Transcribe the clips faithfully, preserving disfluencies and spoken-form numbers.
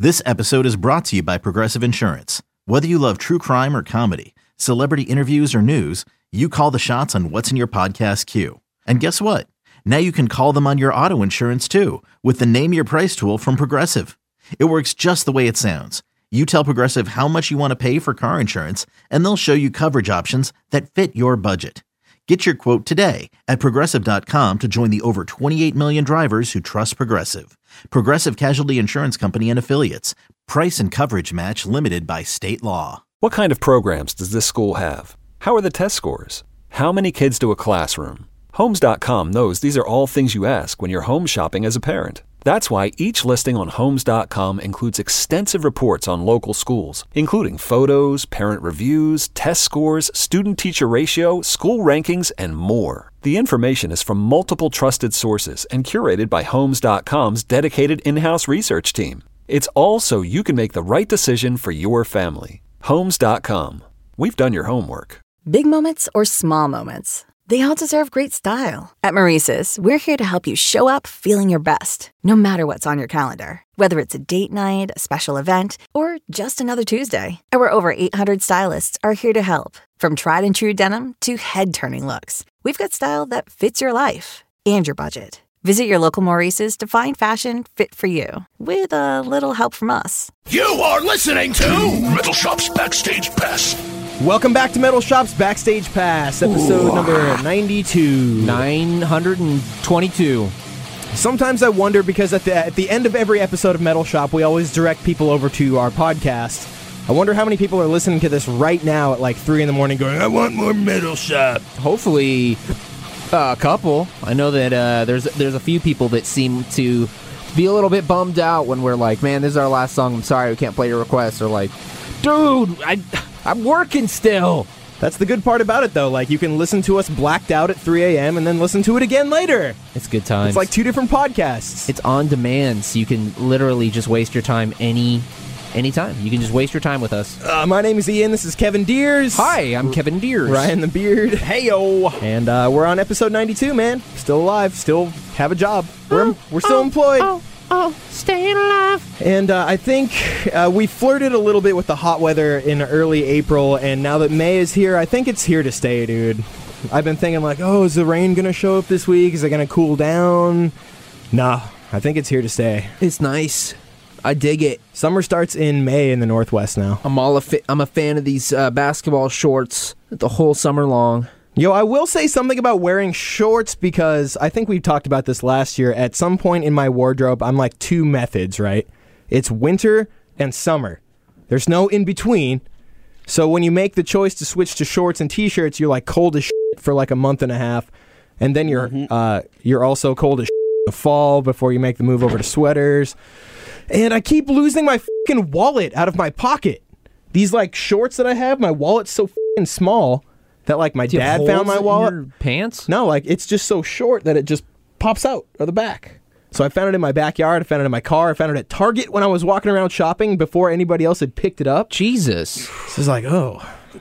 This episode is brought to you by Progressive Insurance. Whether you love true crime or comedy, celebrity interviews or news, you call the shots on what's in your podcast queue. And guess what? Now you can call them on your auto insurance too with the Name Your Price tool from Progressive. It works just the way it sounds. You tell Progressive how much you want to pay for car insurance, and they'll show you coverage options that fit your budget. Get your quote today at Progressive dot com to join the over twenty-eight million drivers who trust Progressive. Progressive Casualty Insurance Company and Affiliates. Price and coverage match limited by state law. What kind of programs does this school have? How are the test scores? How many kids to a classroom? Homes dot com knows these are all things you ask when you're home shopping as a parent. That's why each listing on Homes dot com includes extensive reports on local schools, including photos, parent reviews, test scores, student-teacher ratio, school rankings, and more. The information is from multiple trusted sources and curated by Homes dot com's dedicated in-house research team. It's all so you can make the right decision for your family. Homes dot com. We've done your homework. Big moments or small moments, they all deserve great style. At Maurice's, we're here to help you show up feeling your best, no matter what's on your calendar. Whether it's a date night, a special event, or just another Tuesday, our over eight hundred stylists are here to help. From tried and true denim to head-turning looks, we've got style that fits your life and your budget. Visit your local Maurice's to find fashion fit for you, with a little help from us. You are listening to Metal Shop's Backstage Pass. Welcome back to Metal Shop's Backstage Pass, episode Ooh. number ninety-two. nine hundred twenty-two. Sometimes I wonder, because at the, at the end of every episode of Metal Shop, we always direct people over to our podcast. I wonder how many people are listening to this right now at like three in the morning going, I want more Metal Shop. Hopefully uh, a couple. I know that uh, there's there's a few people that seem to be a little bit bummed out when we're like, man, this is our last song. I'm sorry we can't play your request. Or like, dude, I... I'm working still. That's the good part about it, though. Like, you can listen to us blacked out at three a.m. and then listen to it again later. It's good times. It's like two different podcasts. It's on demand, so you can literally just waste your time any anytime. You can just waste your time with us. Uh, my name is Ian. This is Kevin Deers. Hi, I'm Kevin Deers. Ryan the Beard. Heyo. And uh, we're on episode ninety-two, man. Still alive. Still have a job. We're, oh, we're still oh, employed. Oh. Oh, staying alive. And uh, I think uh, we flirted a little bit with the hot weather in early April, and now that May is here, I think it's here to stay, dude. I've been thinking like, oh, is the rain going to show up this week? Is it going to cool down? Nah, I think it's here to stay. It's nice. I dig it. Summer starts in May in the Northwest now. I'm all a fi- I'm a fan of these uh, basketball shorts the whole summer long. Yo, I will say something about wearing shorts, because I think we talked about this last year. At some point in my wardrobe, I'm like two methods, right? It's winter and summer. There's no in between. So when you make the choice to switch to shorts and t-shirts, you're like cold as shit for like a month and a half. And then you're mm-hmm. uh, you're also cold as shit in the fall before you make the move over to sweaters. And I keep losing my fucking wallet out of my pocket. These like shorts that I have, my wallet's so fucking small that like my dad found my wallet. In your pants? No, like it's just so short that it just pops out of the back. So I found it in my backyard. I found it in my car. I found it at Target when I was walking around shopping before anybody else had picked it up. Jesus. So it's like, oh,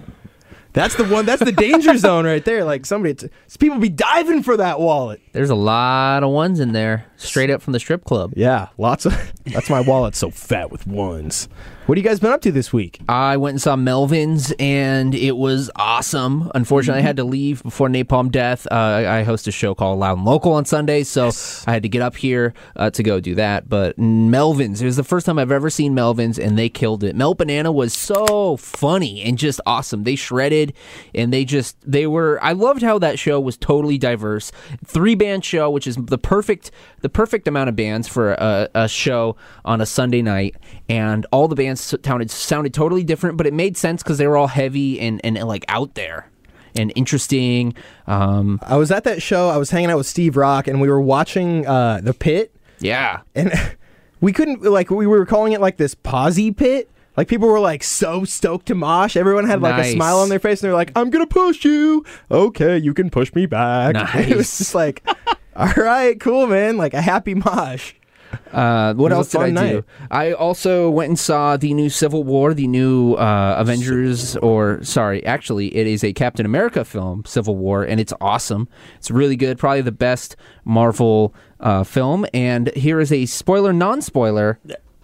that's the one. That's the danger zone right there. Like somebody, t- people be diving for that wallet. There's a lot of ones in there, straight up from the strip club. Yeah, lots of. That's my wallet so fat with ones. What have you guys been up to this week? I went and saw Melvins, and it was awesome. Unfortunately, mm-hmm. I had to leave before Napalm Death. Uh, I, I host a show called Loud and Local on Sundays, so yes. I had to get up here uh, to go do that. But Melvins, it was the first time I've ever seen Melvins, and they killed it. Melt Banana was so funny and just awesome. They shredded, and they just, they were, I loved how that show was totally diverse. Three-band show, which is the perfect, the perfect amount of bands for a, a show on a Sunday night, and all the bands sounded sounded totally different, but it made sense because they were all heavy and, and like out there and interesting. Um, I was at that show. I was hanging out with Steve Rock, and we were watching uh, The Pit. Yeah, and we couldn't like we were calling it like this posy pit. Like people were like so stoked to mosh. Everyone had like nice. a smile on their face, and they're like, "I'm gonna push you. Okay, you can push me back." Nice. It was just like, all right, cool, man. Like a happy mosh. Uh, what else did I night. do? I also went and saw the new Civil War, the new uh, Avengers, or sorry, actually, it is a Captain America film, Civil War, and it's awesome. It's really good, probably the best Marvel uh, film. And here is a spoiler, non-spoiler.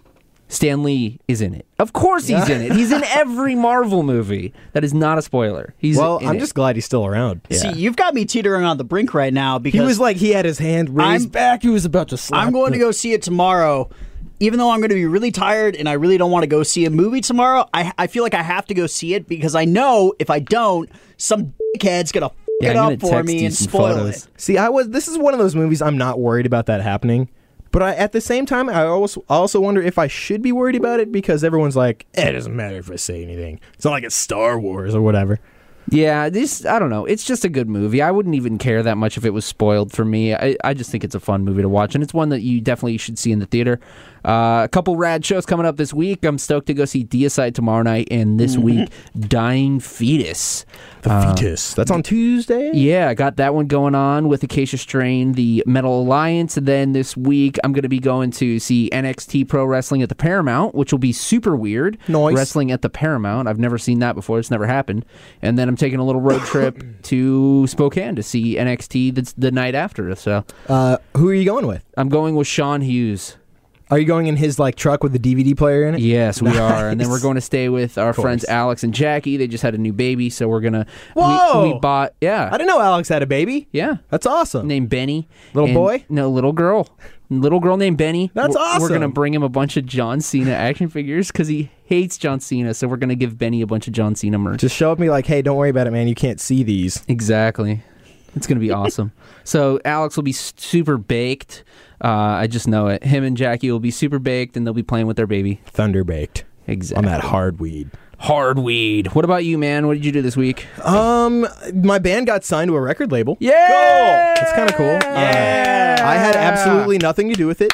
Stan Lee is in it. Of course he's in it. He's in every Marvel movie. That is not a spoiler. He's Well, in I'm it. just glad he's still around. See, you've got me teetering on the brink right now because He was like, he had his hand raised I'm- back. He was about to slap. I'm going to the- go see it tomorrow. Even though I'm going to be really tired and I really don't want to go see a movie tomorrow, I, I feel like I have to go see it because I know if I don't, some dickhead's going to f Yeah, it I'm up gonna for text me you and some spoil photos. it. See, I was. This is one of those movies I'm not worried about that happening. But I, at the same time, I also I also wonder if I should be worried about it because everyone's like, eh, it doesn't matter if I say anything. It's not like it's Star Wars or whatever. Yeah, this, I don't know. It's just a good movie. I wouldn't even care that much if it was spoiled for me. I, I just think it's a fun movie to watch, and it's one that you definitely should see in the theater. Uh, a couple rad shows coming up this week. I'm stoked to go see Deicide tomorrow night, and this week, Dying Fetus. The Fetus. That's on Tuesday? Yeah, I got that one going on with Acacia Strain, the Metal Alliance. And then this week, I'm going to be going to see N X T Pro Wrestling at the Paramount, which will be super weird. Nice. Wrestling at the Paramount. I've never seen that before. It's never happened. And then I'm taking a little road trip to Spokane to see N X T the, the night after. So Uh, who are you going with? I'm going with Sean Hughes. Are you going in his like truck with the D V D player in it? Yes, we are. And then Nice. we're going to stay with our course. friends Alex and Jackie. They just had a new baby, so we're going to... Whoa! We, we bought... Yeah. I didn't know Alex had a baby. Yeah. That's awesome. Named Benny. Little And- boy? No, little girl. Little girl named Benny. That's we're, awesome. We're going to bring him a bunch of John Cena action figures because he hates John Cena, so we're going to give Benny a bunch of John Cena merch. Just show up me like, hey, don't worry about it, man. You can't see these. Exactly. It's going to be awesome. So Alex will be s- super baked. Uh, I just know it. Him and Jackie will be super baked, and they'll be playing with their baby. Thunder baked Exactly. on that hard weed. Hard weed. What about you, man? What did you do this week? Um, my band got signed to a record label. Yeah! It's kind of cool. Uh, I had absolutely nothing to do with it.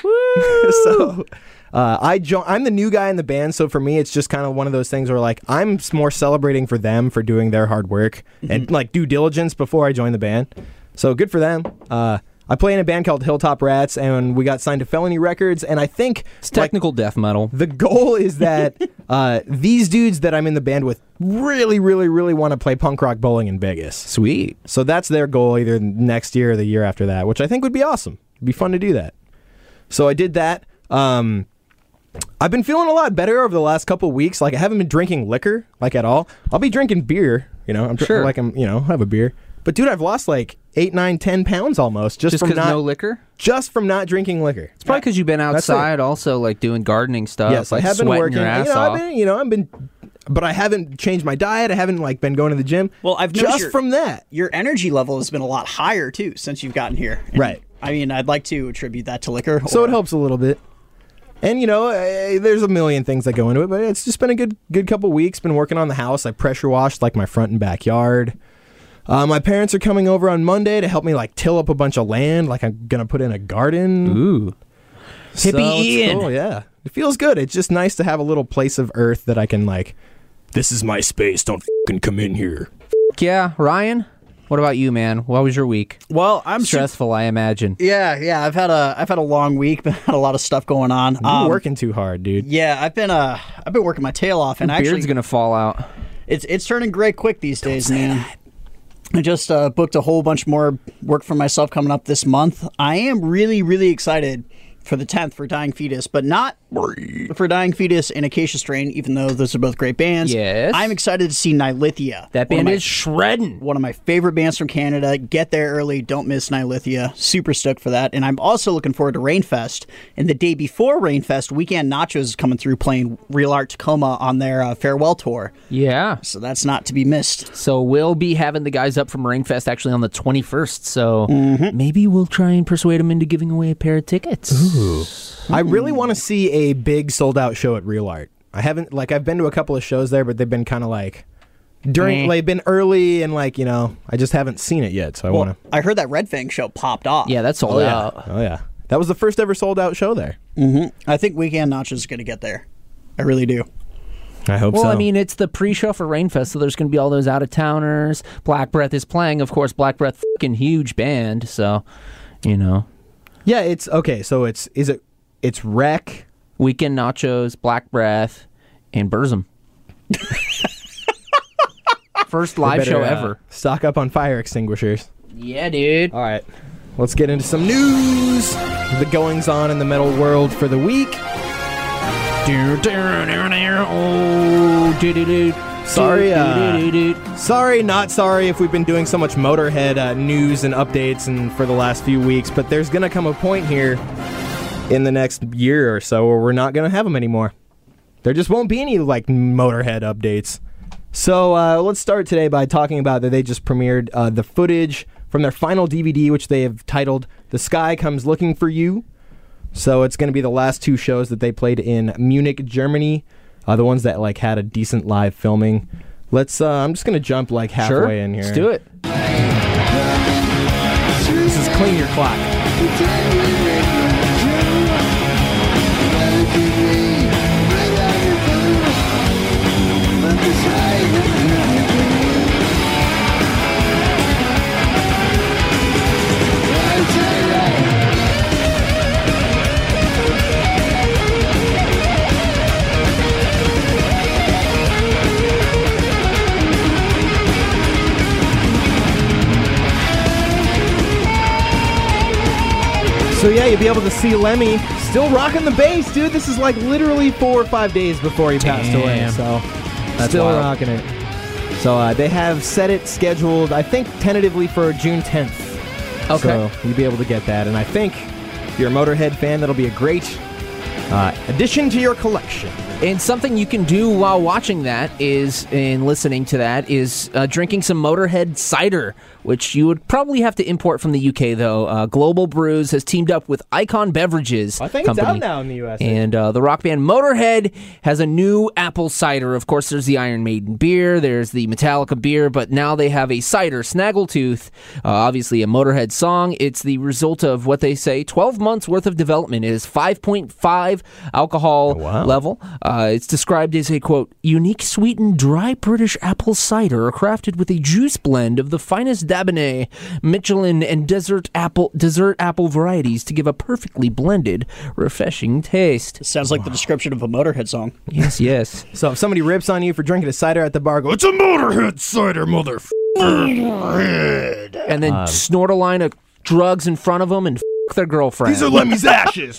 so uh, I jo- I'm the new guy in the band, so for me, it's just kind of one of those things where like I'm s- more celebrating for them for doing their hard work and like due diligence before I joined the band. So good for them. Uh, I play in a band called Hilltop Rats, and we got signed to Felony Records, and I think It's technical death metal. the goal is that uh, these dudes that I'm in the band with really, really, really want to play punk rock bowling in Vegas. Sweet. So that's their goal either next year or the year after that, which I think would be awesome. It'd be fun to do that. So I did that. Um, I've been feeling a lot better over the last couple of weeks. Like I haven't been drinking liquor like at all. I'll be drinking beer. You know, I'm dr- Sure. like I'm you know have a beer. But dude, I've lost like eight, nine, ten pounds almost just, Just from because not no liquor? just from not drinking liquor. It's probably because you've been That's it. outside also, like doing gardening stuff. Yes, like I have been sweating working. your ass you know, off. I've been, you know, I've been, but I haven't changed my diet. I haven't like been going to the gym. Well, I've noticed just your- from that. Your energy level has been a lot higher, too, since you've gotten here. And, Right. I mean, I'd like to attribute that to liquor. So or- it helps a little bit. And you know, uh, there's a million things that go into it, but it's just been a good, good couple weeks. Been working on the house. I pressure washed like my front and backyard. Uh, my parents are coming over on Monday to help me like till up a bunch of land. Like I'm gonna put in a garden. Ooh. So Hippie it's Ian. cool, yeah, it feels good. It's just nice to have a little place of earth that I can like. This is my space. Don't fucking come in here. Yeah, Ryan, what about you, man? What was your week? Well, I'm su- Stressful, I imagine. Yeah, yeah. I've had a I've had a long week, but had a lot of stuff going on. You're Um, working too hard, dude. Yeah, I've been uh I've been working my tail off, and Beard's actually gonna fall out. it's it's turning gray quick these days, man. I just uh, booked a whole bunch more work for myself coming up this month. I am really, really excited for the tenth for Dying Fetus, but not for Dying Fetus and Acacia Strain, even though those are both great bands. Yes. I'm excited to see Nilithia. That One of band my- is shredding. one of my favorite bands from Canada. Get there early. Don't miss Nilithia. Super stoked for that. And I'm also looking forward to Rainfest. And the day before Rainfest, Weekend Nachos is coming through playing Real Art Tacoma on their uh, farewell tour. Yeah. So that's not to be missed. So we'll be having the guys up from Rainfest actually on the twenty-first. So Mm-hmm. maybe we'll try and persuade them into giving away a pair of tickets. I really want to see a big sold out show at Real Art. I haven't like I've been to a couple of shows there, but they've been kind of like during Eh. like been early and like you know I just haven't seen it yet. So I want Well, to. I heard that Red Fang show popped off. Yeah, that's sold Oh yeah, out. oh yeah. That was the first ever sold out show there. I think Weekend Nachos is going to get there. I really do. I hope Well, so. I mean, it's the pre-show for Rainfest, so there's going to be all those out-of-towners. Black Breath is playing, of course. Black Breath, fucking huge band, so you know. yeah, it's okay. So it's is it it's Wreck. Weekend Nachos, Black Breath, and Burzum. First live Better, show uh, ever. Stock up on fire extinguishers. Yeah, dude. All right, let's get into some news. The goings on in the metal world for the week. Oh, doo-doo-doo. Sorry, uh, sorry, not sorry if we've been doing so much Motorhead uh, news and updates and for the last few weeks, but there's going to come a point here in the next year or so where we're not going to have them anymore. There just won't be any, like, Motorhead updates. So uh, let's start today by talking about that they just premiered uh, the footage from their final D V D, which they have titled The Sky Comes Looking for You. So it's going to be the last two shows that they played in Munich, Germany. Uh, the ones that like had a decent live filming. Let's. Uh, I'm just gonna jump like halfway Sure. in here. Let's do it. This is Clean Your Clock. So yeah, you'll be able to see Lemmy still rocking the bass, dude. This is like literally four or five days before he passed Damn. away. So That's still wild. rocking it. So uh, they have set it scheduled, I think, tentatively for June tenth. Okay. So you'll be able to get that. And I think if you're a Motorhead fan, that'll be a great uh, addition to your collection. And something you can do while watching that is, and listening to that, is uh, drinking some Motorhead cider, which you would probably have to import from the U K, though. Uh, Global Brews has teamed up with Icon Beverages I think Company. it's out now in the U S. And uh, the rock band Motorhead has a new apple cider. Of course, there's the Iron Maiden beer, there's the Metallica beer, but now they have a cider, Snaggletooth, uh, obviously a Motorhead song. It's the result of what they say, twelve months worth of development. It is five point five alcohol Oh, wow. level. Uh, it's described as a, quote, unique, sweetened, dry British apple cider crafted with a juice blend of the finest Dabinet, Michelin, and desert apple dessert apple varieties to give a perfectly blended, refreshing taste. Sounds like the description of a Motorhead song. Yes, yes. So if somebody rips on you for drinking a cider at the bar, go, it's a Motorhead cider, motherfucker. And then snort a line of drugs in front of them and f- their girlfriend. Lemmy's ashes.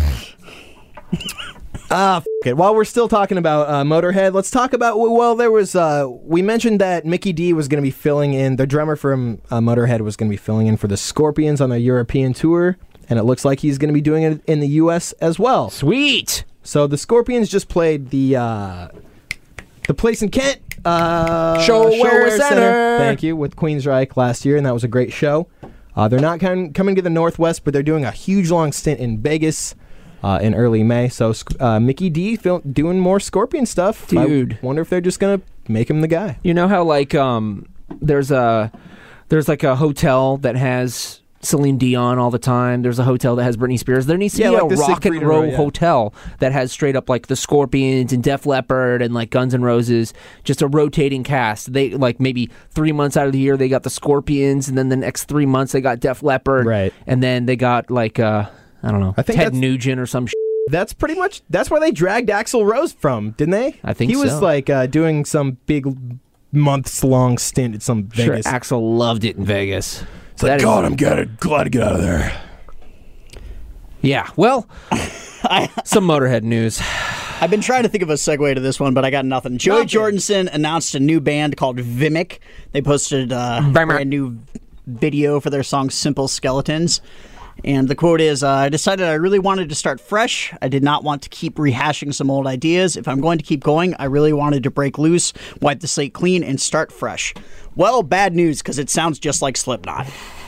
Ah, f- it. While we're still talking about uh, Motorhead, let's talk about, well, there was, uh, we mentioned that Mickey D was going to be filling in, the drummer from uh, Motorhead was going to be filling in for the Scorpions on their European tour, and it looks like he's going to be doing it in the U S as well. Sweet. So the Scorpions just played the, uh, the place in Kent, uh, Showware Center. Thank you, with Queensryche last year, and that was a great show. Uh, they're not com- coming to the Northwest, but they're doing a huge long stint in Vegas. Uh, in early May, so uh, Mickey D fil- doing more Scorpion stuff. Dude. I wonder if they're just gonna make him the guy. You know how like um there's a there's like a hotel that has Celine Dion all the time. There's a hotel that has Britney Spears. There needs to Yeah, be like a the rock and Siegfried roll Row, yeah. hotel that has straight up like the Scorpions and Def Leppard and like Guns N' Roses, just a rotating cast. They like maybe three months out of the year they got the Scorpions, and then the next three months they got Def Leppard, Right. And then they got like uh I don't know, I think Ted that's- Nugent or some. Sh- That's pretty much that's where they dragged Axl Rose from, didn't they? I think he was so. like uh, doing some big months long stint at some Sure, Vegas. Axl loved it in Vegas. It's like, God, I'm glad, glad to get out of there. Yeah, well, some Motorhead news. I've been trying to think of a segue to this one, but I got nothing. Joey Nothing. Jordison announced a new band called Vimic. They posted uh, a brand new video for their song Simple Skeletons. And the quote is, uh, I decided I really wanted to start fresh. I did not want to keep rehashing some old ideas. If I'm going to keep going, I really wanted to break loose, wipe the slate clean, and start fresh. Well, bad news, because it sounds just like Slipknot.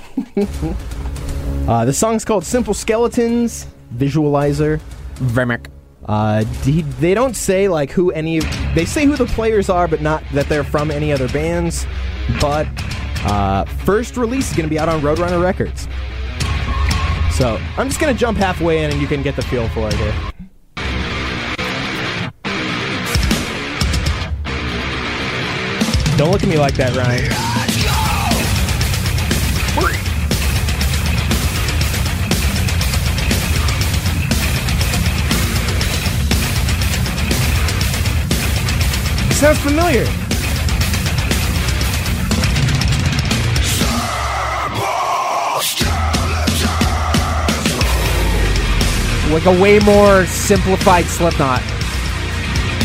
Uh, the song's called Simple Skeletons, Visualizer. Vermic. Uh, d- they don't say like who any, they say who the players are, but not that they're from any other bands. But uh, first release is going to be out on Roadrunner Records. So I'm just going to jump halfway in and you can get the feel for it here. Don't look at me like that, Ryan. Sounds familiar. Like a way more simplified Slipknot.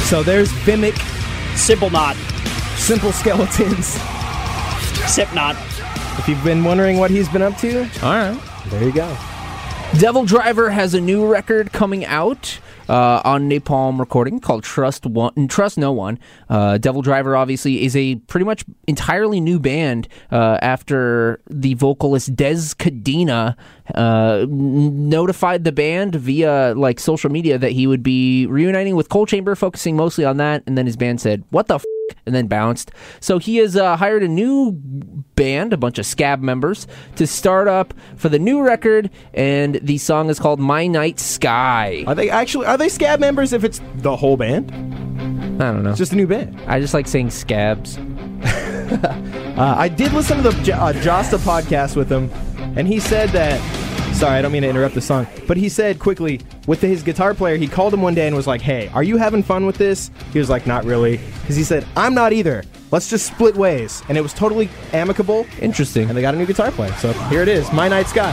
So there's Vimic, Simple Knot. Simple Skeletons. Sip Knot. If you've been wondering what he's been up to, All right. there you go. Devil Driver has a new record coming out uh, on Napalm Recording called Trust One, Trust No One. Uh, Devil Driver obviously is a pretty much entirely new band uh, after the vocalist Des Cadena uh, n- notified the band via like social media that he would be reuniting with Coal Chamber, focusing mostly on that, and then his band said, "What the f?" and then bounced. So he has uh, hired a new band, a bunch of scab members, to start up for the new record, and the song is called My Night Sky. Are they actually, are they scab members if it's the whole band? I don't know. It's just a new band. I just like saying scabs. Uh, I did listen to the J- uh, Josta podcast with him, and he said that, sorry, I don't mean to interrupt the song, but he said quickly, with his guitar player, he called him one day and was like, "Hey, are you having fun with this?" He was like, "Not really." Because he said, "I'm not either. Let's just split ways." And it was totally amicable, Interesting. and they got a new guitar player. So here it is, My Night Sky.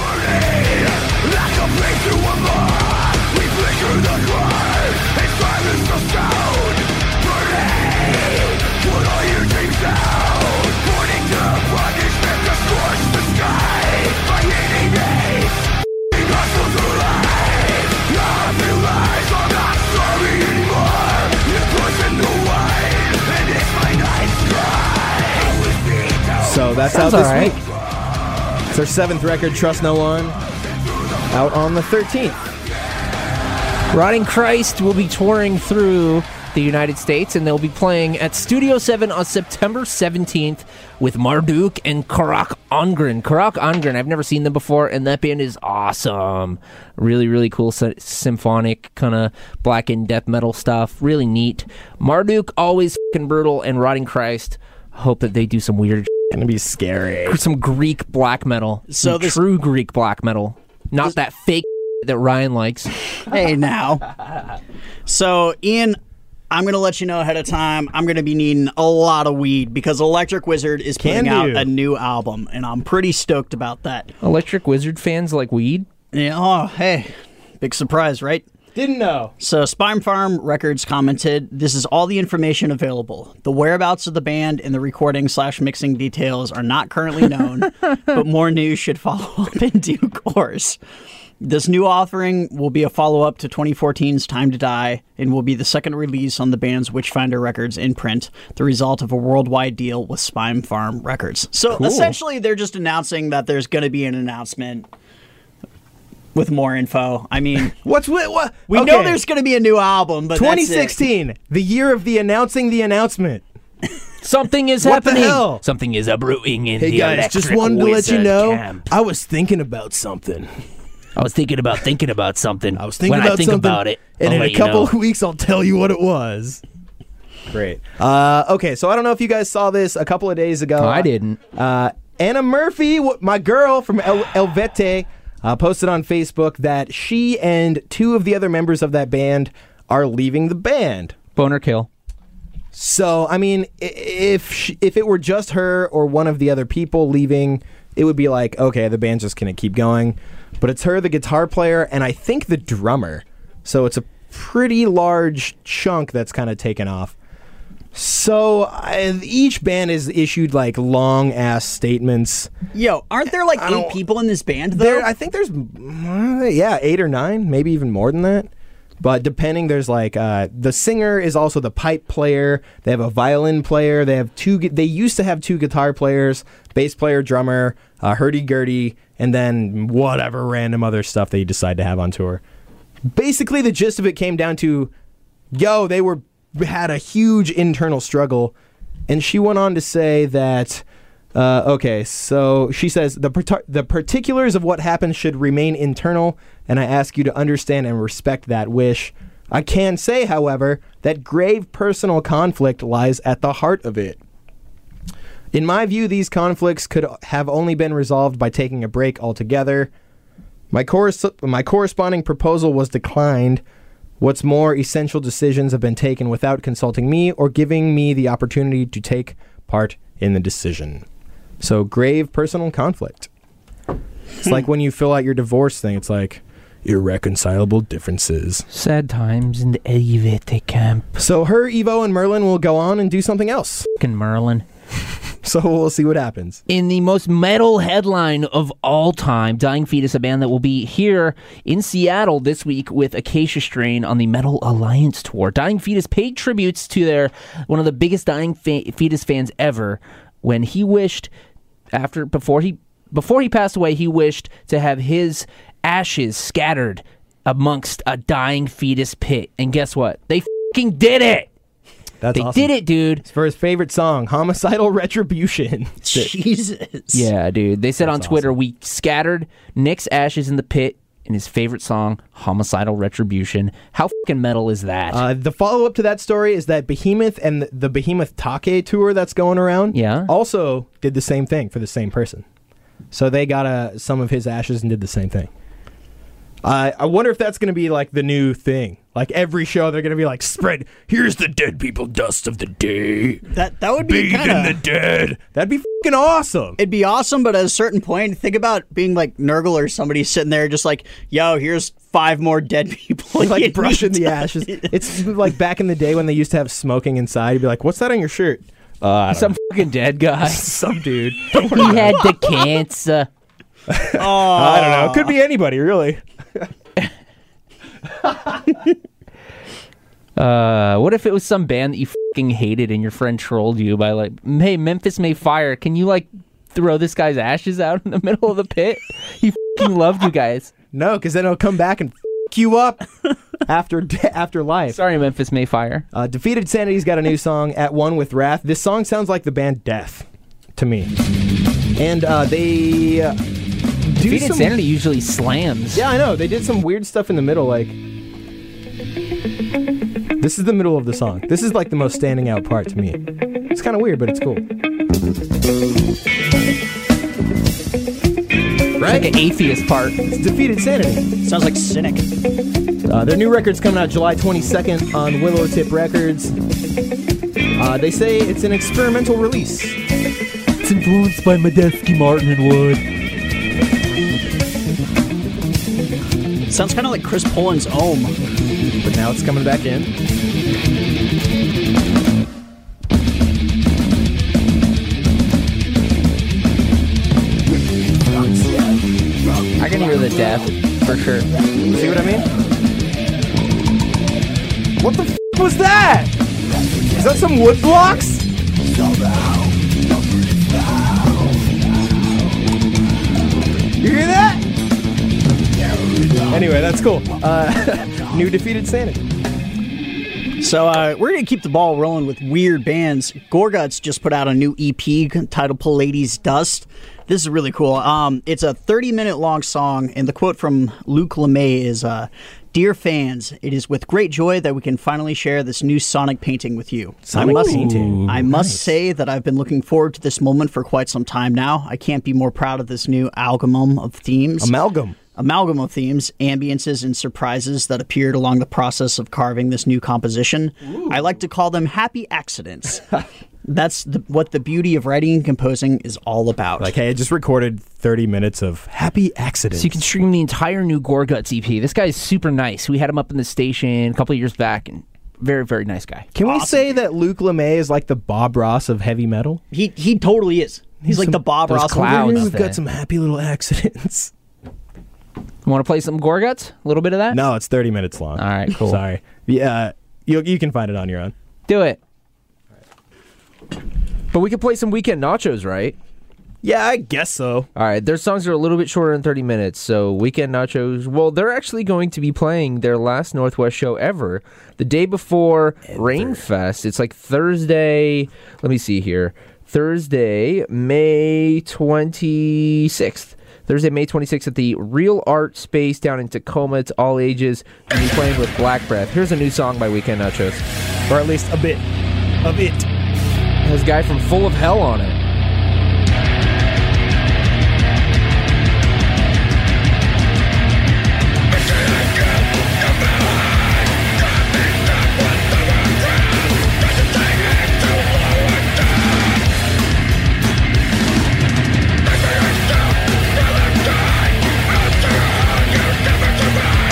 So that's Sounds out this all right. week. It's their seventh record, Trust No One, out on the thirteenth. Rotting Christ will be touring through the United States, and they'll be playing at Studio seven on September seventeenth with Marduk and Karak Ongren. Karak Ongren, I've never seen them before, and that band is awesome. Really, really cool sy- symphonic, kind of blackened death metal stuff. Really neat. Marduk, always fucking brutal, and Rotting Christ, hope that they do some weird Gonna be scary. some Greek black metal. So some this- true Greek black metal. Not that fake that Ryan likes. Hey, now. So, Ian, I'm going to let you know ahead of time, I'm going to be needing a lot of weed because Electric Wizard is Can putting out do. a new album, and I'm pretty stoked about that. Electric Wizard fans like weed? Yeah, oh, hey, big surprise, right? Didn't know. So Spine Farm Records commented, "This is all the information available. The whereabouts of the band and the recording slash mixing details are not currently known, but more news should follow up in due course. This new offering will be a follow-up to twenty fourteen's Time to Die and will be the second release on the band's Witchfinder Records in print, the result of a worldwide deal with Spine Farm Records." So Cool. essentially, they're just announcing that there's going to be an announcement with more info. I mean... What's with what? We okay. know there's going to be a new album, but twenty that's it. sixteen, the year of the announcing the announcement. Something is What the happening. hell? Something is a brewing in Hey the guys, Electric just wanted to let you Wizard know, camp. I was thinking about something. I was thinking about thinking about something. I was thinking when about I think something, about it, and I'll in let a you couple know. of weeks, I'll tell you what it was. Great. Uh, okay, so I don't know if you guys saw this a couple of days ago. No, I didn't. Uh, Anna Murphy, wh- my girl from El- Helvete, uh, posted on Facebook that she and two of the other members of that band are leaving the band. Boner kill. So, I mean, i- if she, if it were just her or one of the other people leaving, it would be like, okay, the band's just going to keep going. But it's her, the guitar player, and I think the drummer. So it's a pretty large chunk that's kind of taken off. So I, each band has issued like long ass statements. Yo, aren't there like I eight don't- people in this band, though? There, I think there's, uh, yeah, eight or nine, maybe even more than that. But depending, there's like uh, the singer is also the pipe player. They have a violin player. They have two. gu- They used to have two guitar players, bass player, drummer, uh, hurdy-gurdy, and then whatever random other stuff they decide to have on tour. Basically, the gist of it came down to, yo, they were had a huge internal struggle, and she went on to say that. Uh, okay, so she says, the parti- the particulars of what happened should remain internal, and I ask you to understand and respect that wish. I can say, however, that grave personal conflict lies at the heart of it. In my view, these conflicts could have only been resolved by taking a break altogether. My, corres- my corresponding proposal was declined. What's more, essential decisions have been taken without consulting me or giving me the opportunity to take part in the decision. So, grave personal conflict. It's like when you fill out your divorce thing. It's like, irreconcilable differences. Sad times in the elevator camp. So her, Evo, and Merlin will go on and do something else. Fucking Merlin. So we'll see what happens. In the most metal headline of all time, Dying Fetus, a band that will be here in Seattle this week with Acacia Strain on the Metal Alliance Tour. Dying Fetus paid tributes to their one of the biggest Dying Fe- Fetus fans ever when he wished, after before he before he passed away, he wished to have his ashes scattered amongst a Dying Fetus pit. And guess what? They fucking did it! That's they awesome. did it, dude. It's for his favorite song, Homicidal Retribution. Jesus. Yeah, dude. They said That's on Twitter, awesome. we scattered Nick's ashes in the pit in his favorite song, Homicidal Retribution. How fucking metal is that? Uh, the follow-up to that story is that Behemoth and the, the Behemoth Take tour that's going around Yeah. also did the same thing for the same person. So they got uh, some of his ashes and did the same thing. Uh, I wonder if that's going to be like the new thing. Like every show, they're going to be like, spread, here's the dead people dust of the day. That that would be Bathe kind in the of. dead. That'd be fucking awesome. It'd be awesome, but at a certain point, think about being like Nurgle or somebody sitting there just like, yo, here's five more dead people. you Like need brushing to- the ashes. It's like back in the day when they used to have smoking inside. You'd be like, what's that on your shirt? Uh, I don't Some fucking dead guy. Some dude. He had the cancer. Oh, I don't know. Could be anybody, really. Uh, what if it was some band that you fucking hated and your friend trolled you by like, hey, Memphis May Fire, can you like throw this guy's ashes out in the middle of the pit? He fucking loved you guys. No, because then it'll come back and f*** you up after de- after life. Sorry, Memphis May Fire. Uh, Defeated Sanity's got a new song, At One with Wrath. This song sounds like the band Death to me. And uh, they uh, do Defeated some... Sanity usually slams. Yeah, I know. They did some weird stuff in the middle, like... This is the middle of the song. This is like the most standing out part to me. It's kind of weird, but it's cool. It's like an atheist part. It's Defeated Sanity. sounds like Cynic. Uh, their new record's coming out July twenty-second on Willow Tip Records. Uh, they say it's an experimental release. It's influenced by Medeski, Martin, and Wood. Sounds kind of like Chris Poland's Ohm. But now it's coming back in. I can hear the death, for sure. See what I mean? What the f*** was that? Is that some wood blocks? You hear that? Anyway, that's cool. Uh, new Defeated Sanity. So uh, we're going to keep the ball rolling with weird bands. Gorguts just put out a new E P titled Pallades Dust. This is really cool. Um, it's a thirty-minute long song, and the quote from Luke LeMay is, uh, Dear fans, it is with great joy that we can finally share this new sonic painting with you. Sonic I must, painting. I must Nice. say that I've been looking forward to this moment for quite some time now. I can't be more proud of this new amalgam of themes. Amalgam. amalgam of themes, ambiances, and surprises that appeared along the process of carving this new composition. Ooh. I like to call them happy accidents. That's the, what the beauty of writing and composing is all about. Like, hey, I just recorded thirty minutes of happy accidents. So you can stream the entire new Gorguts E P. This guy is super nice. We had him up in the station a couple of years back, and very, very nice guy. Can we Awesome. say that Luke LeMay is like the Bob Ross of heavy metal? he he totally is. He's like Some- the Bob those Ross. of clouds. Gorguts. We've that. got some happy little accidents. Want to play some Gorguts? A little bit of that? No, it's thirty minutes long. All right, cool. Sorry. Yeah, you you can find it on your own. Do it. But we can play some Weekend Nachos, right? Yeah, I guess so. All right, their songs are a little bit shorter than thirty minutes, so Weekend Nachos, well, they're actually going to be playing their last Northwest show ever the day before Rainfest. It's like Thursday, let me see here, Thursday, May twenty-sixth. Thursday, May twenty-sixth at the Real Art Space down in Tacoma. It's all ages. You'll be playing with Black Breath. Here's a new song by Weekend Nachos. Or at least a bit of it. It has a guy from Full of Hell on it. Survive.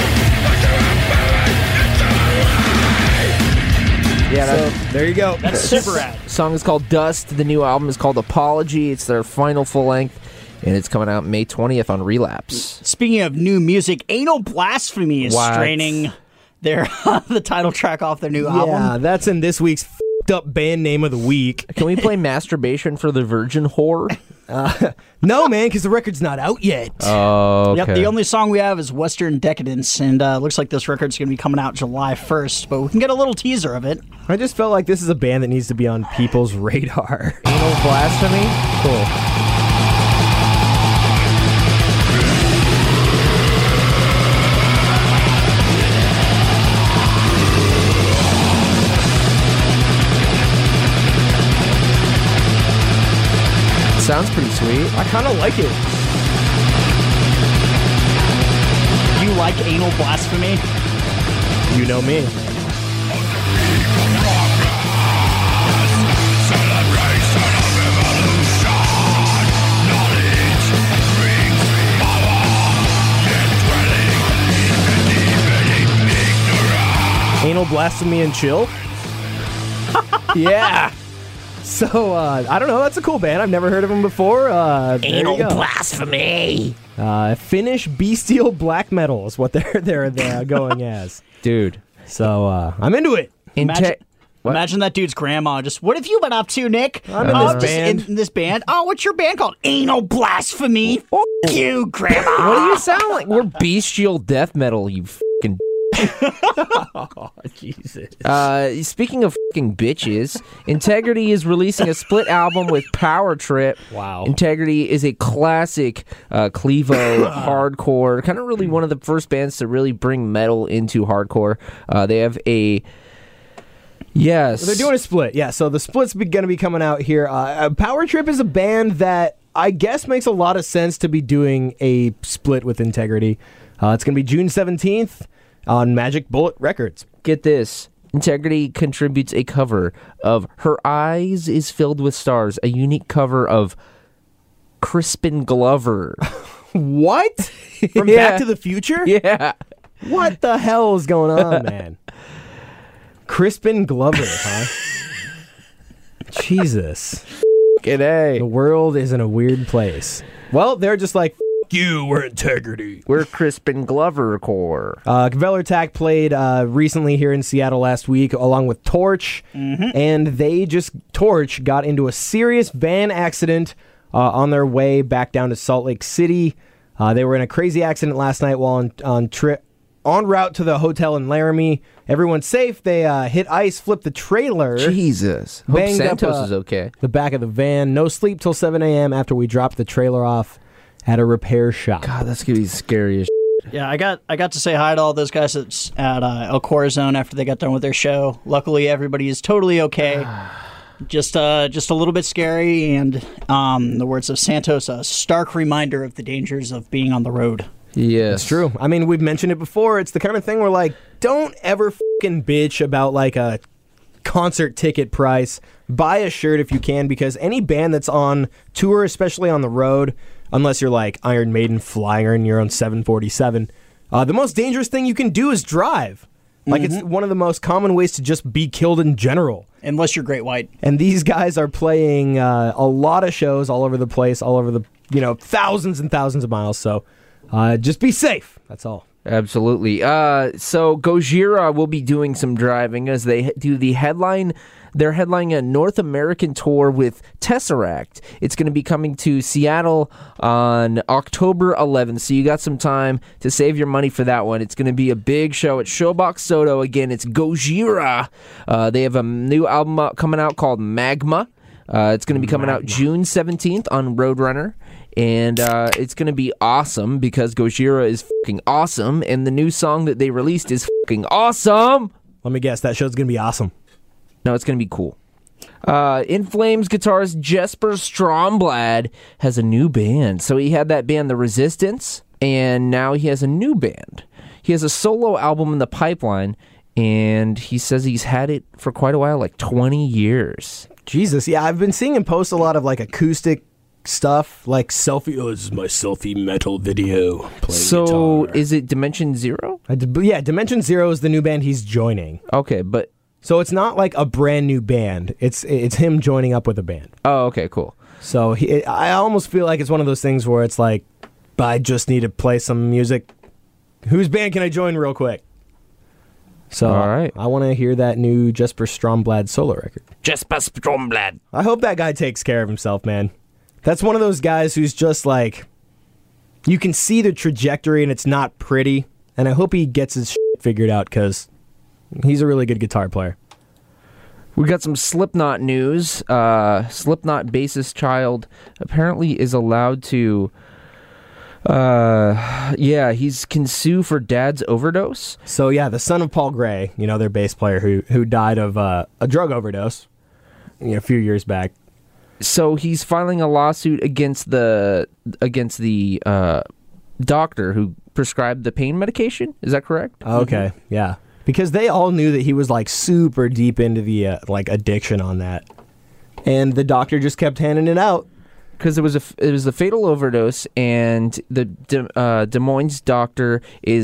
Yeah, So that there you go. That's super rad. song is called Dust. The new album is called Apology. It's their final full length, and it's coming out May twentieth on Relapse. Speaking of new music, Anal Blasphemy is What? straining their the title track off their new Yeah, album. that's in this week's f***ed up band name of the week. Can we play Masturbation for the Virgin Whore? No, man, because the record's not out yet. Oh, okay. Yep, the only song we have is Western Decadence, and uh, looks like this record's going to be coming out July first, but we can get a little teaser of it. I just felt like this is a band that needs to be on people's radar. Anal Blasphemy? Cool. Sounds pretty sweet. I kind of like it. You like Anal Blasphemy? You know me. Anal Blasphemy and Chill? Yeah. So, uh, I don't know. That's a cool band. I've never heard of them before. Uh, Anal there you go. blasphemy. Uh, Finnish bestial black metal is what they're they're, they're going as. Dude. So uh, I'm into it. Imagine, What? imagine that dude's grandma just, what have you been up to, Nick? I'm in oh, this just band." in this band? Oh, what's your band called? Anal Blasphemy. F you, grandma. What do you sound like? We're bestial death metal, you fucking. Oh, Jesus. Uh, speaking of fucking bitches, Integrity is releasing a split album with Power Trip. Wow. Integrity is a classic uh, Clevo hardcore, kind of really one of the first bands to really bring metal into hardcore. Uh, they have a yes, They're doing a split. Yeah, so the split's going to be coming out here. Uh, Power Trip is a band that I guess makes a lot of sense to be doing a split with Integrity. Uh, it's going to be June seventeenth on Magic Bullet Records. Get this. Integrity contributes a cover of Her Eyes is Filled with Stars, a unique cover of Crispin Glover. What? From Yeah. Back to the Future? Yeah. What the hell is going on, man? Crispin Glover, huh? Jesus. Good A. The world is in a weird place. Well, they're just like, F- you, we're Integrity. We're Crispin Glover core. Uh, Velar Attack played uh, recently here in Seattle last week, along with Torch, and they just, Torch got into a serious van accident uh, on their way back down to Salt Lake City. Uh, they were in a crazy accident last night while on, on trip. En route to the hotel in Laramie. Everyone's safe. They uh, hit ice, flipped the trailer. Jesus. Hope Banged up, Santos uh, is okay. The back of the van. No sleep till seven a.m. after we dropped the trailer off at a repair shop. God, that's going to be scary as Yeah, I got I got to say hi to all those guys at, at uh, El Corazon after they got done with their show. Luckily, everybody is totally okay. just uh, just a little bit scary, and um, in the words of Santos, a stark reminder of the dangers of being on the road. Yes. It's true. I mean, we've mentioned it before. It's the kind of thing where, like, don't ever fucking bitch about, like, a concert ticket price. Buy a shirt if you can, because any band that's on tour, especially on the road, unless you're like Iron Maiden flying in your own seven forty-seven, uh, the most dangerous thing you can do is drive. Like, it's one of the most common ways to just be killed in general. Unless you're Great White. And these guys are playing uh, a lot of shows all over the place, all over the, you know, thousands and thousands of miles. So uh, just be safe. That's all. Absolutely. Uh, so Gojira will be doing some driving as they do the headline. They're headlining a North American tour with Tesseract. It's going to be coming to Seattle on October eleventh, so you got some time to save your money for that one. It's going to be a big show at Showbox Soto. Again, it's Gojira. Uh, they have a new album out, coming out called Magma. Uh, it's going to be coming out June seventeenth on Roadrunner. And uh, it's going to be awesome because Gojira is fucking awesome, and the new song that they released is fucking awesome. Let me guess, that show's going to be awesome. No, it's going to be cool. Uh, In Flames guitarist Jesper Stromblad has a new band. So he had that band, The Resistance, and now he has a new band. He has a solo album in the pipeline, and he says he's had it for quite a while, like twenty years. Jesus, yeah, I've been seeing him post a lot of, like, acoustic stuff, like selfie. Oh, this is my selfie metal video. Playing So guitar. is it Dimension Zero? I did, but yeah, Dimension Zero is the new band he's joining. Okay, but So it's not like a brand new band. It's it's him joining up with a band. Oh, okay, cool. So he, I almost feel like it's one of those things where it's like, I just need to play some music. Whose band can I join real quick? So All right. I want to hear that new Jesper Stromblad solo record. Jesper Stromblad. I hope that guy takes care of himself, man. That's one of those guys who's just like, you can see the trajectory and it's not pretty. And I hope he gets his shit figured out because he's a really good guitar player. We got some Slipknot news. Uh, Slipknot bassist Child apparently is allowed to... Uh, yeah, he's can sue for dad's overdose. So yeah, the son of Paul Gray, you know, their bass player who who died of uh, a drug overdose, you know, a few years back. So he's filing a lawsuit against the against the uh, doctor who prescribed the pain medication. Is that correct? Okay, mm-hmm. Yeah, because they all knew that he was like super deep into the uh, like addiction on that, and the doctor just kept handing it out. Because it was a it was a fatal overdose, and the De, uh, Des Moines doctor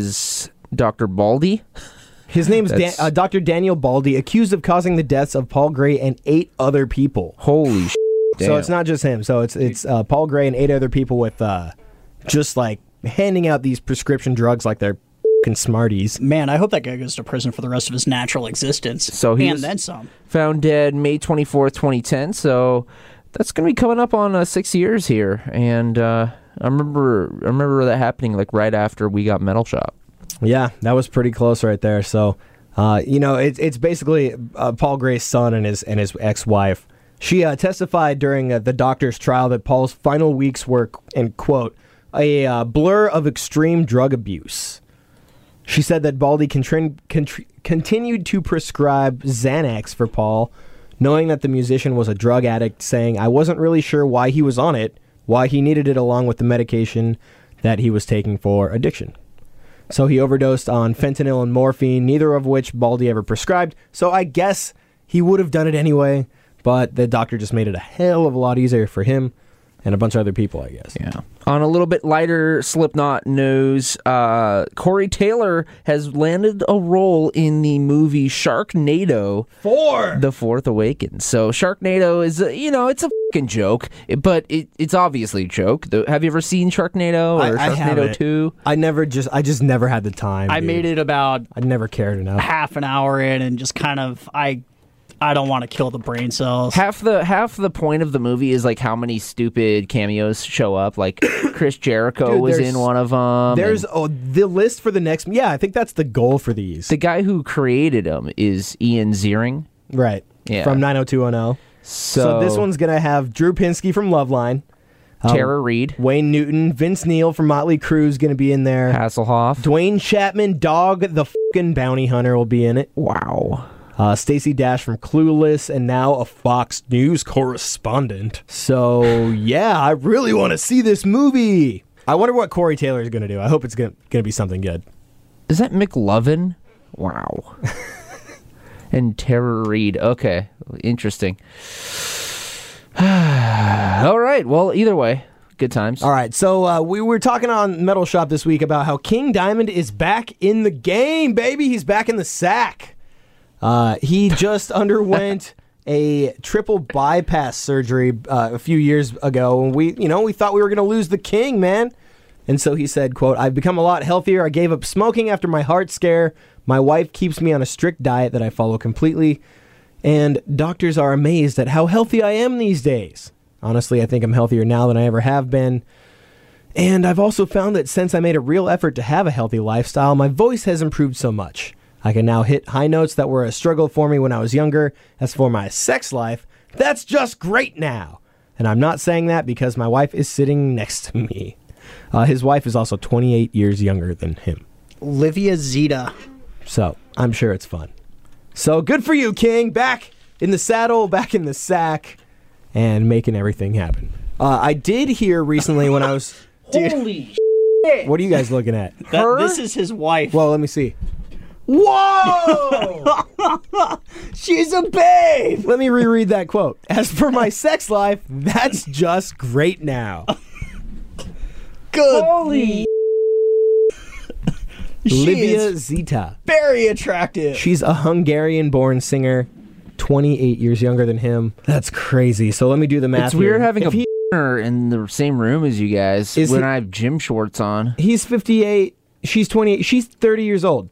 is Doctor Baldy. His name is Dan, uh, Doctor Daniel Baldy, accused of causing the deaths of Paul Gray and eight other people. Holy sh**. So it's not just him. So it's it's uh, Paul Gray and eight other people with uh, just like handing out these prescription drugs like they're fucking Smarties. Man, I hope that guy goes to prison for the rest of his natural existence. So he and was then some. Found dead May twenty-fourth, twenty ten. So that's going to be coming up on uh, six years here. And uh, I remember I remember that happening like right after we got Metal Shop. Yeah, that was pretty close right there. So, uh, you know, it's it's basically uh, Paul Gray's son and his and his ex-wife. She uh, testified during uh, the doctor's trial that Paul's final weeks were, and quote, a uh, blur of extreme drug abuse. She said that Baldy contri- contri- continued to prescribe Xanax for Paul, knowing that the musician was a drug addict, saying, I wasn't really sure why he was on it, why he needed it along with the medication that he was taking for addiction. So he overdosed on fentanyl and morphine, neither of which Baldy ever prescribed. So I guess he would have done it anyway, but the doctor just made it a hell of a lot easier for him and a bunch of other people, I guess. Yeah. On a little bit lighter Slipknot news, uh, Corey Taylor has landed a role in the movie Sharknado Four! The Fourth Awakens. So Sharknado is, a, you know, it's a fucking joke, but it, it's obviously a joke. The, have you ever seen Sharknado or I, I Sharknado two? I never just, I just never had the time. I dude. made it about I never cared enough. half an hour in and just kind of, I I don't want to kill the brain cells. Half the half the point of the movie is like how many stupid cameos show up. Like Chris Jericho Dude, was there's- in one of them. There's oh, the list for the next. Yeah, I think that's the goal for these. The guy who created them is Ian Ziering. right. Yeah. From nine oh two one oh. So, So this one's going to have Drew Pinsky from Loveline. um, Tara Reid, Wayne Newton. Vince Neil from Motley Crue is going to be in there. Hasselhoff. Dwayne Chapman, Dog the fucking Bounty Hunter, will be in it. Wow. Uh, Stacey Dash from Clueless, and now a Fox News correspondent. So, yeah, I really want to see this movie. I wonder what Corey Taylor is going to do. I hope it's going to be something good. Is that McLovin? Wow. And Tara Reid. Okay. Interesting. All right. Well, either way, good times. All right, so uh, we were talking on Metal Shop this week about how King Diamond is back in the game, baby. He's back in the sack. Uh, he just underwent a triple bypass surgery uh, a few years ago, and we, you know, we thought we were going to lose the king, man. And so he said, quote, I've become a lot healthier. I gave up smoking after my heart scare. My wife keeps me on a strict diet that I follow completely. And doctors are amazed at how healthy I am these days. Honestly, I think I'm healthier now than I ever have been. And I've also found that since I made a real effort to have a healthy lifestyle, my voice has improved so much. I can now hit high notes that were a struggle for me when I was younger. As for my sex life, that's just great now. And I'm not saying that because my wife is sitting next to me. Uh, his wife is also twenty-eight years younger than him. Livia Zeta. So I'm sure it's fun. So good for you, King. Back in the saddle, back in the sack, and making everything happen. Uh, I did hear recently when I was... Holy Dude, what are you guys looking at? That, this is his wife. Well, let me see. Whoa! She's a babe! Let me reread that quote. As for my sex life, that's just great now. Good. Holy. She Livia is Zita. very attractive. She's a Hungarian-born singer, twenty-eight years younger than him. That's crazy. So let me do the math It's weird here. having If a he, in the same room as you guys Is when he- I have gym shorts on. He's fifty-eight. She's twenty-eight. She's thirty years old.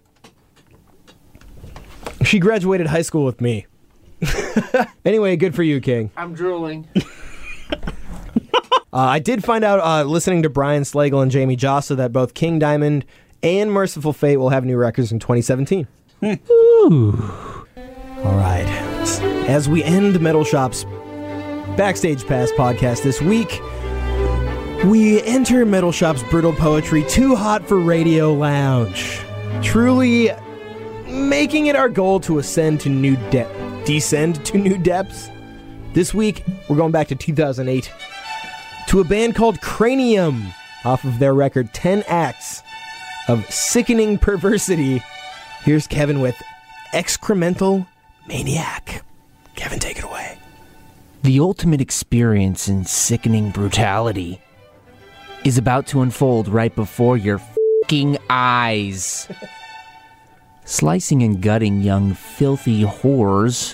She graduated high school with me. Anyway, good for you, King. I'm drooling. Uh, I did find out, uh, listening to Brian Slagle and Jamie Jossa, that both King Diamond and Merciful Fate will have new records in twenty seventeen. Ooh. All right. As we end Metal Shop's Backstage Pass podcast this week, we enter Metal Shop's Brutal Poetry Too Hot for Radio Lounge. Truly making it our goal to ascend to new depth, descend to new depths. This week, we're going back to two thousand eight to a band called Cranium off of their record ten Acts of Sickening Perversity. Here's Kevin with Excremental Maniac. Kevin, take it away. The ultimate experience in sickening brutality is about to unfold right before your fucking eyes. Slicing and gutting young filthy whores.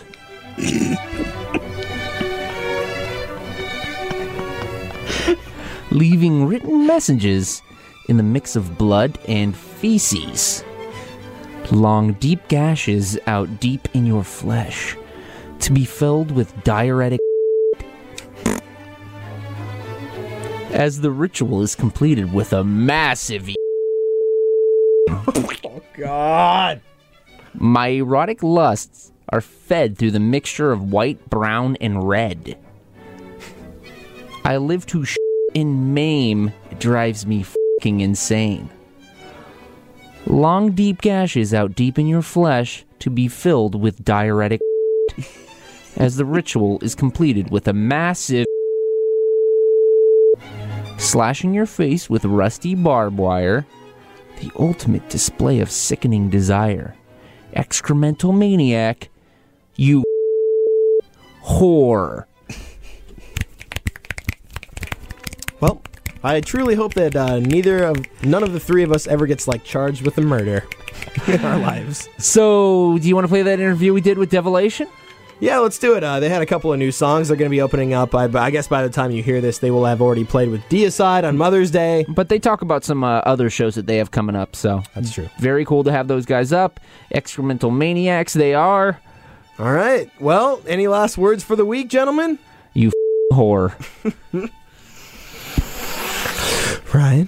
Leaving written messages in the mix of blood and feces. Long, deep gashes out deep in your flesh to be filled with diuretic as the ritual is completed with a massive Oh, God. My erotic lusts are fed through the mixture of white, brown, and red. I live to sh- and maim. It drives me fucking insane. Long, deep gashes out deep in your flesh to be filled with diuretic as the ritual is completed with a massive slashing your face with rusty barbed wire. The ultimate display of sickening desire. Excremental maniac, you whore. Well, I truly hope that uh, neither of, none of the three of us ever gets, like, charged with a murder in our lives. So, do you want to play that interview we did with Devilation? Yeah, let's do it. Uh, they had a couple of new songs they're going to be opening up. I, I guess by the time you hear this, they will have already played with Deicide on Mother's Day. But they talk about some uh, other shows that they have coming up, so. That's true. Very cool to have those guys up. Excremental maniacs, they are. All right. Well, any last words for the week, gentlemen? You f- whore. Ryan?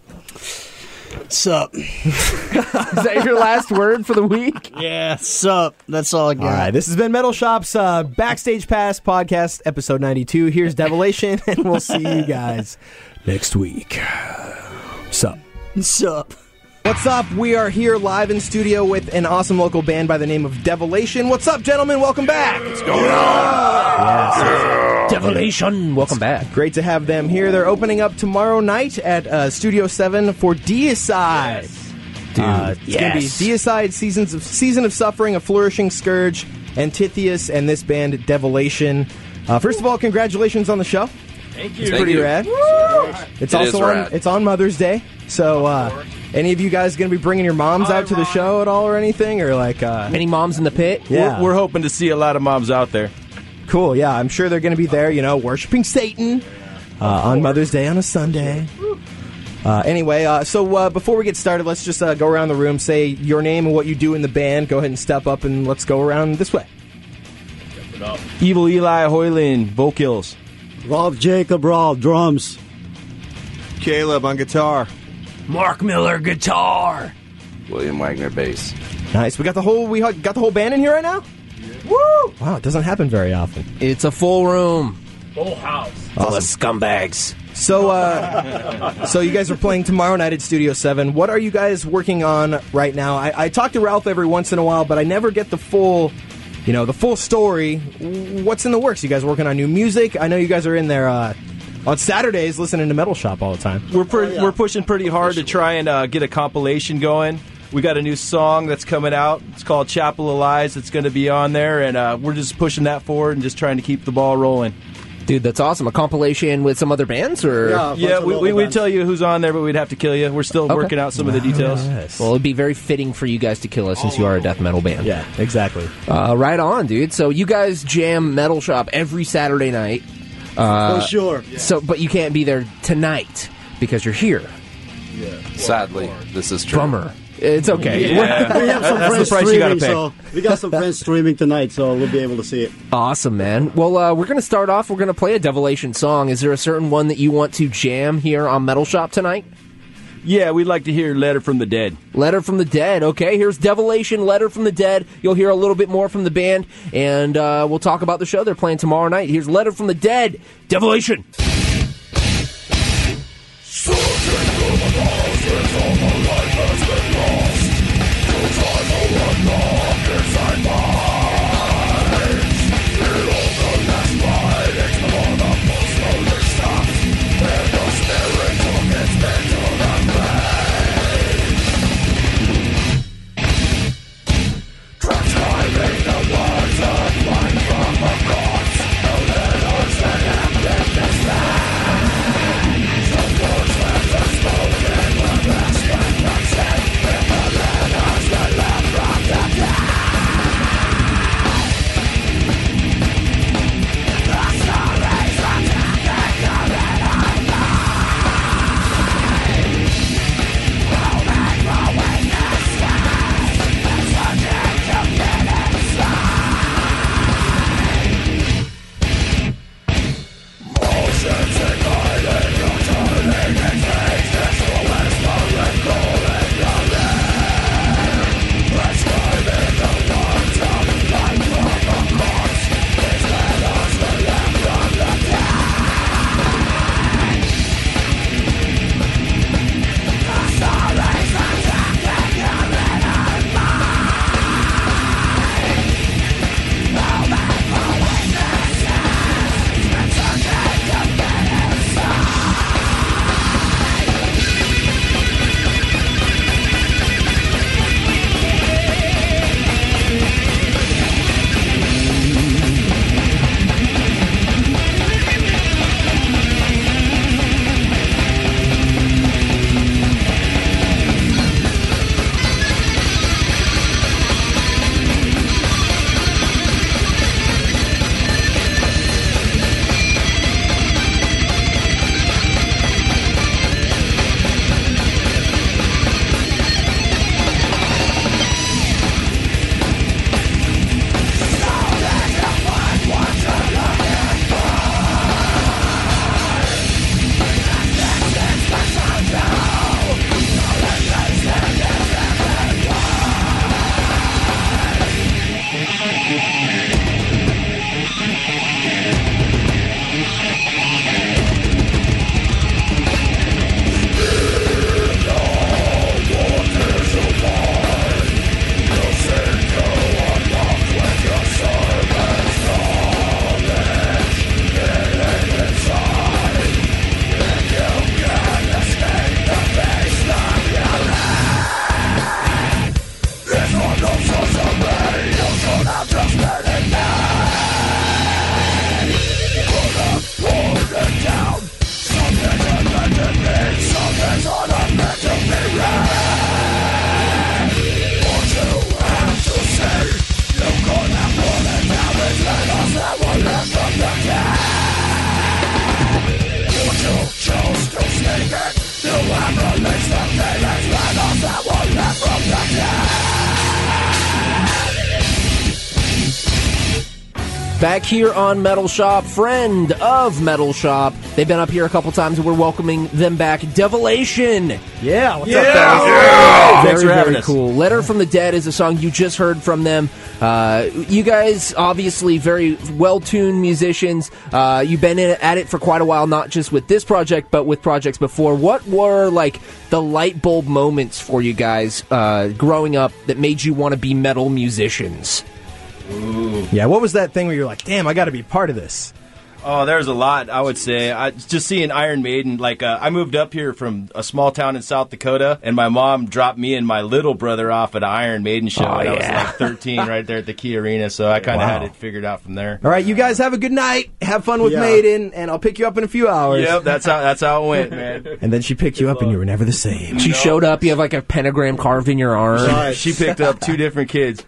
Sup? Is that your last word for the week? Yeah, sup. That's all I got. All right. This has been Metal Shop's uh, Backstage Pass podcast, episode ninety-two. Here's Devilation, and we'll see you guys next week. Sup? Sup? What's up? We are here live in studio with an awesome local band by the name of Devilation. What's up, gentlemen? Welcome back. What's going on? Yes. Devilation. Welcome back. Great to have them here. They're opening up tomorrow night at uh, Studio seven for Deicide. Dude, uh, it's yes. going to be Deicide, Seasons of, Season of Suffering, A Flourishing Scourge, Antithius, and this band, Devilation. Uh, first of all, congratulations on the show. Thank you. It's Thank pretty you. rad. It's It also is on. rad. It's on Mother's Day. So, uh, any of you guys going to be bringing your moms out to the show at all or anything, or like? Uh, Any moms in the pit? yeah, We're, we're hoping to see a lot of moms out there. cool. Yeah, I'm sure they're going to be there. You know, worshiping Satan uh, on Mother's Day on a Sunday. Uh, anyway, uh, so uh, before we get started, let's just uh, go around the room, say your name and what you do in the band. Go ahead and step up, and let's go around this way. Evil Eli Hoyland, vocals. Rob Jacob Raw, drums. Caleb on guitar. Mark Miller guitar. William Wagner, bass. Nice. We got the whole we got the whole band in here right now. Woo! Wow, it doesn't happen very often. It's a full room. Full house. Full of scumbags. So, uh, so you guys are playing tomorrow night at Studio seven. What are you guys working on right now? I, I talk to Ralph every once in a while, but I never get the full, you know, the full story. What's in the works? You guys working on new music? I know you guys are in there uh, on Saturdays listening to Metal Shop all the time. We're pre- we're pushing pretty hard to try and uh, get a compilation going. We got a new song that's coming out. It's called Chapel of Lies. It's going to be on there, and uh, we're just pushing that forward and just trying to keep the ball rolling. Dude, that's awesome. A compilation with some other bands? Or Yeah, Yeah, we, we, we'd tell you who's on there, but we'd have to kill you. We're still Okay. working out some of the details. Yes. Well, it'd be very fitting for you guys to kill us since you are a death metal band. Yeah, exactly. Uh, right on, dude. So you guys jam Metal Shop every Saturday night. Uh, For sure. So, but you can't be there tonight because you're here. Sadly, this is true. Bummer. It's okay. Yeah. We have some That's the friends price you gotta streaming, pay. so we got some friends streaming tonight, so we'll be able to see it. Awesome, man. Well, uh, we're going to start off. We're going to play a Devilation song. Is there a certain one that you want to jam here on Metal Shop tonight? Yeah, we'd like to hear Letter from the Dead. Letter from the Dead. Okay, here's Devilation, Letter from the Dead. You'll hear a little bit more from the band, and uh, we'll talk about the show they're playing tomorrow night. Here's Letter from the Dead, Devilation. Back here on Metal Shop, friend of Metal Shop. They've been up here a couple times, and we're welcoming them back. Devilation. Yeah, what's Yeah. up, guys? Yeah. Very, Thanks for having very us. cool. Letter from the Dead is a song you just heard from them. Uh, you guys, obviously, very well-tuned musicians. Uh, you've been in, at it for quite a while, not just with this project, but with projects before. What were, like, the light bulb moments for you guys uh, growing up that made you want to be metal musicians? Yeah, what was that thing where you're like, damn, I got to be part of this? Oh, there's a lot, I would say. I, just seeing Iron Maiden, like, uh, I moved up here from a small town in South Dakota, and my mom dropped me and my little brother off at an Iron Maiden show, Oh, and I yeah. was like thirteen right there at the Key Arena, so I kind of Wow. had it figured out from there. All right, you guys have a good night. Have fun with Yeah. Maiden, and I'll pick you up in a few hours. Yep, that's how that's how it went, man. And then she picked you up, and you were never the same. She showed up. You have like a pentagram carved in your arm. She picked up two different kids.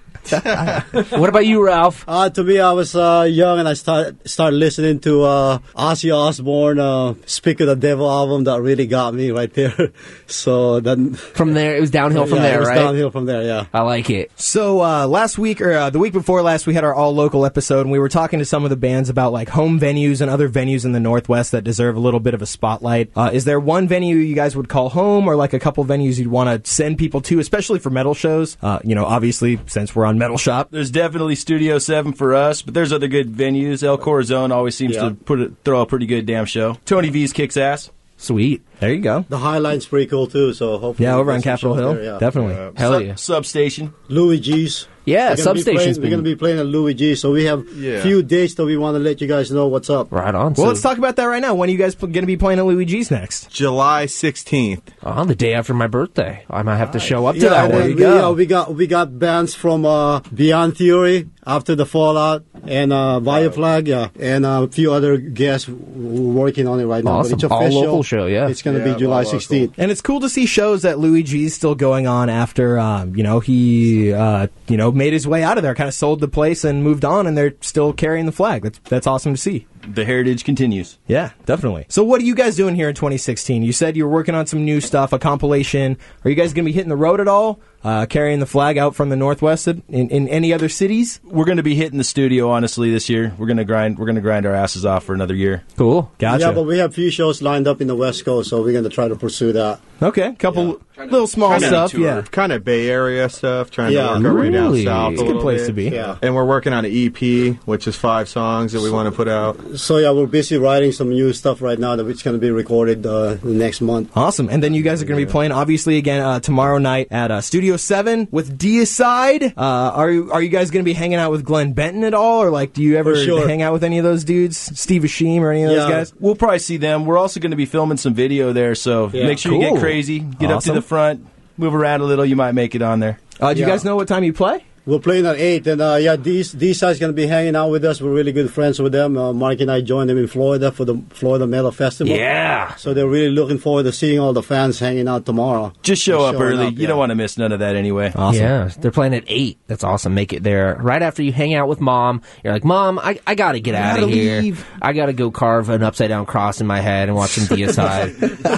What about you, Ralph? Uh, to me, I was uh, young and I started started listening to uh, Ozzy Osbourne, uh, "Speak of the Devil" album. That really got me right there. So then, from there, it was downhill from yeah, there, it was right? Downhill from there, yeah. I like it. So uh, last week, or uh, the week before last, we had our all local episode, and we were talking to some of the bands about like home venues and other venues in the Northwest that deserve a little bit of a spotlight. Uh, is there one venue you guys would call home, or like a couple venues you'd want to send people to, especially for metal shows? Uh, you know, obviously, since we're on Metal Shop. There's definitely Studio seven for us, but there's other good venues. El Corazon always seems Yeah. to put it, throw a pretty good damn show. Tony V's kicks ass. Sweet. There you go. The Highline's pretty cool too. So hopefully, Yeah, we over get on some Capitol shows Hill. there, yeah. Definitely. Uh, Hell Sub- yeah. Substation. Louis G's. Yeah, We're gonna be Substation's playing- been- We're going to be playing at Louis G's, so we have a Yeah. few dates that we want to let you guys know what's up. Right on. Well, So- let's talk about that right now. When are you guys going to be playing at Louis G's next? July sixteenth. Oh, the day after my birthday. I might have to show up to Yeah, that and one. we, uh, we got we got bands from uh, Beyond Theory, After the Fallout, and uh, Bioflag, yeah, and uh, a few other guests w- working on it right now. Awesome. But it's All official. local show, yeah. It's going to Yeah, be July all local. sixteenth. And it's cool to see shows at Louis G's still going on after, um, you know, he, uh, you know, made his way out of there, kind of sold the place and moved on, and they're still carrying the flag. That's that's awesome to see. The heritage continues. Yeah, definitely. So what are you guys doing here in twenty sixteen? You said you were working on some new stuff, a compilation. Are you guys going to be hitting the road at all? Uh, carrying the flag out from the Northwest in, in any other cities? We're going to be hitting the studio honestly this year. We're going to grind. We're going to grind our asses off for another year. Cool. Gotcha. Yeah, but we have a few shows lined up in the West Coast, so we're going to try to pursue that. Okay, couple little small Kinda stuff. tour. Yeah. Kind of Bay Area stuff, trying Yeah. to work our way down Really? south. It's a good little place bit. to be. Yeah. And we're working on an E P, which is five songs that we want to put out. So yeah, we're busy writing some new stuff right now that it's going to be recorded uh, next month. Awesome. And then you guys are going to be playing, obviously, again uh, tomorrow night at uh, Studio seven with Deicide. Uh, are you are you guys going to be hanging out with Glenn Benton at all? Or, like, do you ever For sure. hang out with any of those dudes? Steve Ashim or any of those Yeah. guys? We'll probably see them. We're also going to be filming some video there, so Yeah. make sure you Cool. get crazy, get up to Awesome. the front, move around a little. You might make it on there. Uh, do you Yeah. guys know what time you play? We're playing at eight, and uh, yeah, these these guys going to be hanging out with us. We're really good friends with them. Uh, Mark and I joined them in Florida for the Florida Metal Festival. Yeah. So they're really looking forward to seeing all the fans hanging out tomorrow. Just show They're up showing early. up, You yeah. don't want to miss none of that anyway. Awesome. Yeah, they're playing at eight. That's awesome. Make it there right after you hang out with mom. You're like, Mom, I, I gotta get out of gotta here. leave." I gotta go carve an upside down cross in my head and watch some Deicide.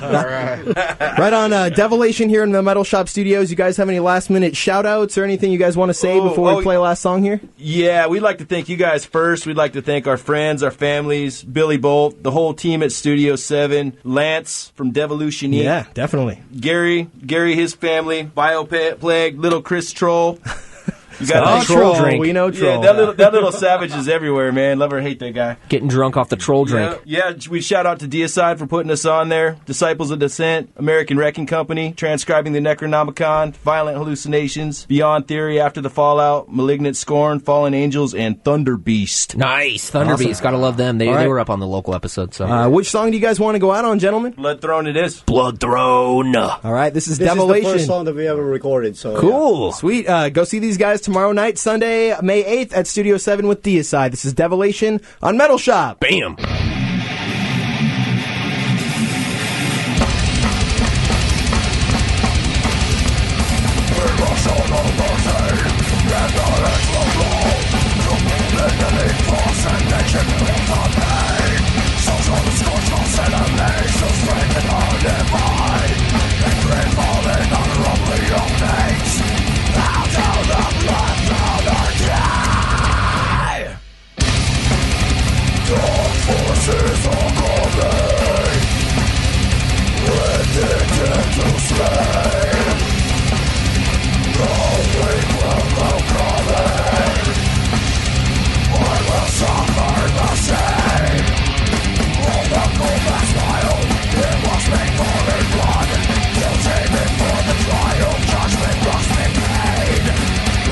Right on uh, Devilation here in the Metal Shop Studios. You guys have any last minute shout outs or anything you guys want to say Oh, before oh, we play last song here? Yeah, we'd like to thank you guys first. We'd like to thank our friends, our families, Billy Bolt, the whole team at Studio seven, Lance from Devolution Incorporated. Yeah, definitely. Gary, Gary, his family, Bioplague, Little Chris Troll. You got Oh, that Troll. drink. We know Yeah, Troll. that little that little savage is everywhere, man. Love or hate that guy. Getting drunk off the troll drink. Yeah, yeah, we shout out to Deicide for putting us on there. Disciples of Descent, American Wrecking Company, Transcribing the Necronomicon, Violent Hallucinations, Beyond Theory, After the Fallout, Malignant Scorn, Fallen Angels, and Thunder Beast. Nice. Thunderbeast. Awesome. Gotta love them. They, All they right. were up on the local episode. So Uh, which song do you guys want to go out on, gentlemen? Blood Throne it is. Blood Throne. All right, this is This is the Devilation. first song that we ever recorded. So yeah. Cool. Sweet. Uh, go see these guys tomorrow night, Sunday, May eighth at Studio seven with Deicide. This is Devilation on Metal Shop. Bam.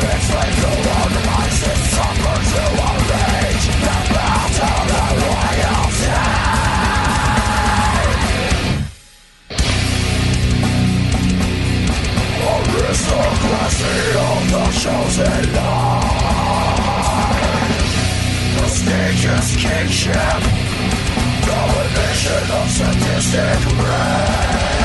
Suffers to a rage, the battle of the royal. prestigious kingship, domination of sadistic reign.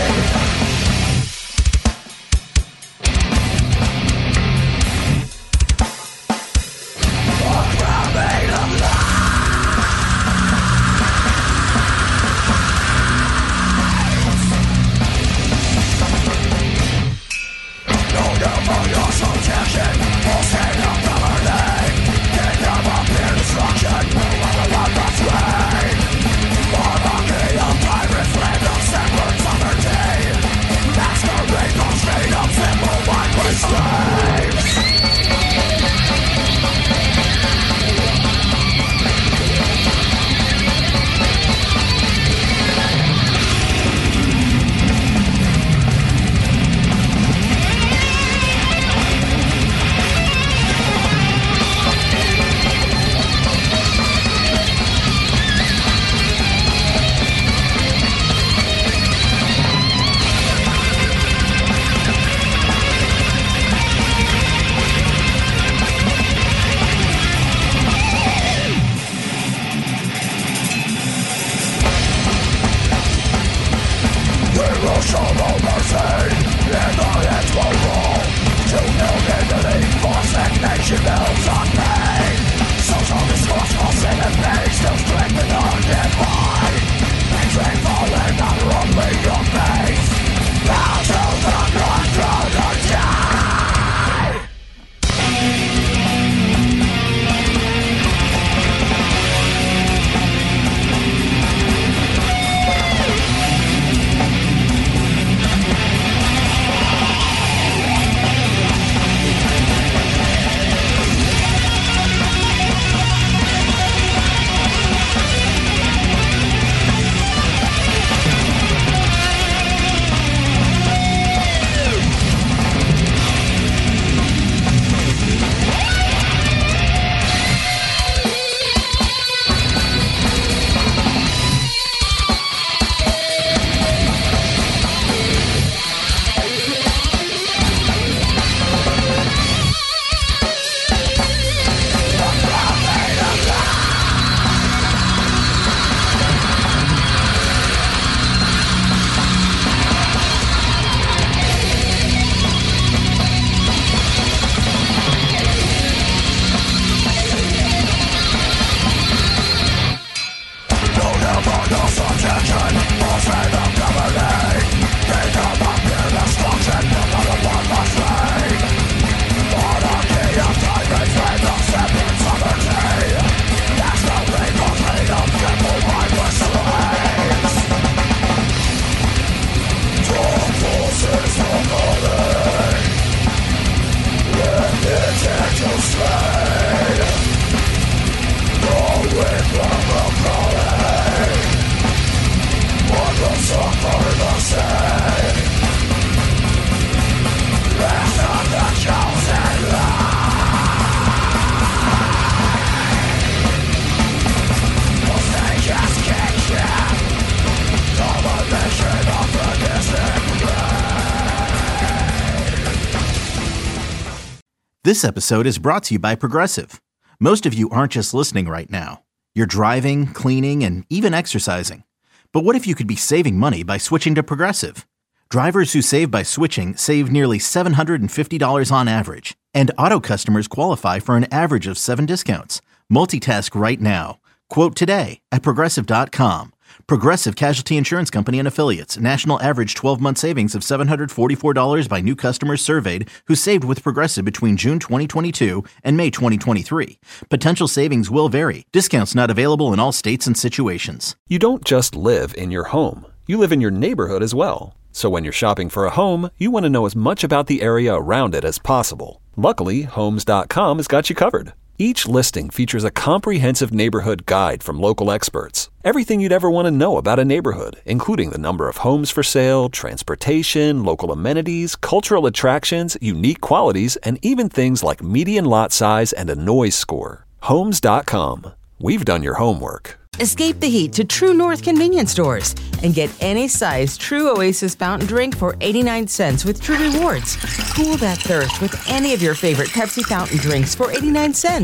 This episode is brought to you by Progressive. Most of you aren't just listening right now. You're driving, cleaning, and even exercising. But what if you could be saving money by switching to Progressive? Drivers who save by switching save nearly seven hundred fifty dollars on average. And auto customers qualify for an average of seven discounts. Multitask right now. Quote today at Progressive dot com. Progressive Casualty Insurance Company and Affiliates. National average twelve-month savings of seven hundred forty-four dollars by new customers surveyed who saved with Progressive between June twenty twenty-two and May twenty twenty-three. Potential savings will vary. Discounts not available in all states and situations. You don't just live in your home. You live in your neighborhood as well. So when you're shopping for a home, you want to know as much about the area around it as possible. Luckily, Homes dot com has got you covered. Each listing features a comprehensive neighborhood guide from local experts. Everything you'd ever want to know about a neighborhood, including the number of homes for sale, transportation, local amenities, cultural attractions, unique qualities, and even things like median lot size and a noise score. Homes dot com. We've done your homework. Escape the heat to True North convenience stores and get any size True Oasis fountain drink for eighty-nine cents with True Rewards. Cool that thirst with any of your favorite Pepsi fountain drinks for eighty-nine cents.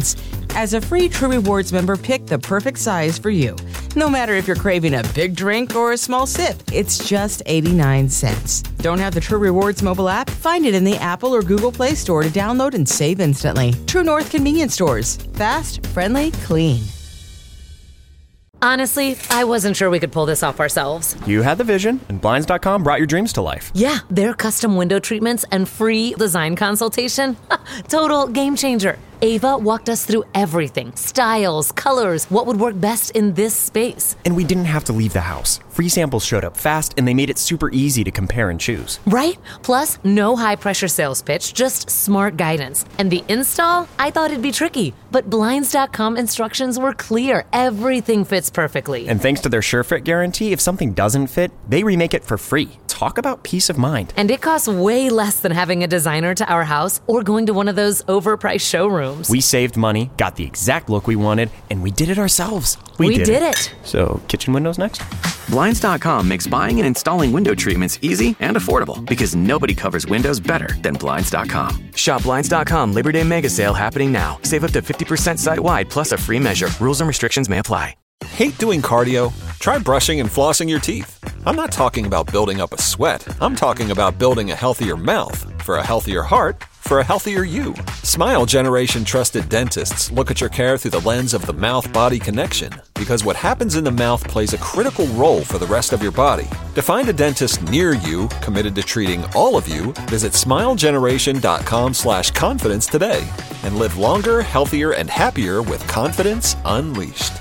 As a free True Rewards member, pick the perfect size for you. No matter if you're craving a big drink or a small sip, it's just eighty-nine cents. Don't have the True Rewards mobile app? Find it in the Apple or Google Play Store to download and save instantly. True North Convenience Stores. Fast, friendly, clean. Honestly, I wasn't sure we could pull this off ourselves. You had the vision, and Blinds dot com brought your dreams to life. Yeah, their custom window treatments and free design consultation. Total game changer. Ava walked us through everything. Styles, colors, what would work best in this space. And we didn't have to leave the house. Free samples showed up fast, and they made it super easy to compare and choose. Right? Plus, no high-pressure sales pitch, just smart guidance. And the install? I thought it'd be tricky. But Blinds dot com instructions were clear. Everything fits perfectly. And thanks to their SureFit guarantee, if something doesn't fit, they remake it for free. Talk about peace of mind. And it costs way less than having a designer to our house or going to one of those overpriced showrooms. We saved money, got the exact look we wanted, and we did it ourselves. We, we did, did it. it. So, kitchen windows next? Blinds dot com makes buying and installing window treatments easy and affordable because nobody covers windows better than Blinds dot com. Shop Blinds dot com Labor Day Mega Sale happening now. Save up to fifty percent site-wide plus a free measure. Rules and restrictions may apply. Hate doing cardio? Try brushing and flossing your teeth. I'm not talking about building up a sweat. I'm talking about building a healthier mouth for a healthier heart for a healthier you. Smile Generation trusted dentists look at your care through the lens of the mouth-body connection because what happens in the mouth plays a critical role for the rest of your body. To find a dentist near you committed to treating all of you, visit smile generation dot com slash confidence today and live longer, healthier, and happier with confidence unleashed.